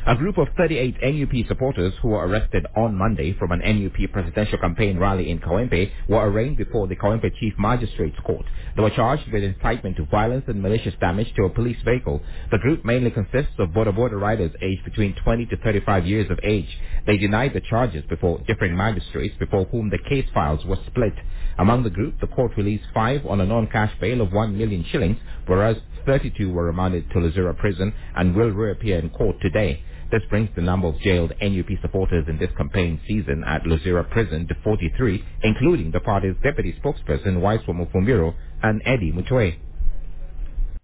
A group of 38 NUP supporters who were arrested on Monday from an NUP presidential campaign rally in Kawempe were arraigned before the Kawempe Chief Magistrates Court. They were charged with incitement to violence and malicious damage to a police vehicle. The group mainly consists of border riders aged between 20 to 35 years of age. They denied the charges before different magistrates before whom the case files were split. Among the group, the court released 5 on a non-cash bail of 1 million shillings, whereas 32 were remanded to Luzira prison and will reappear in court today. This brings the number of jailed NUP supporters in this campaign season at Luzira prison to 43, including the party's deputy spokesperson, Waiswa Mufumbiro, and Eddie Mutwe.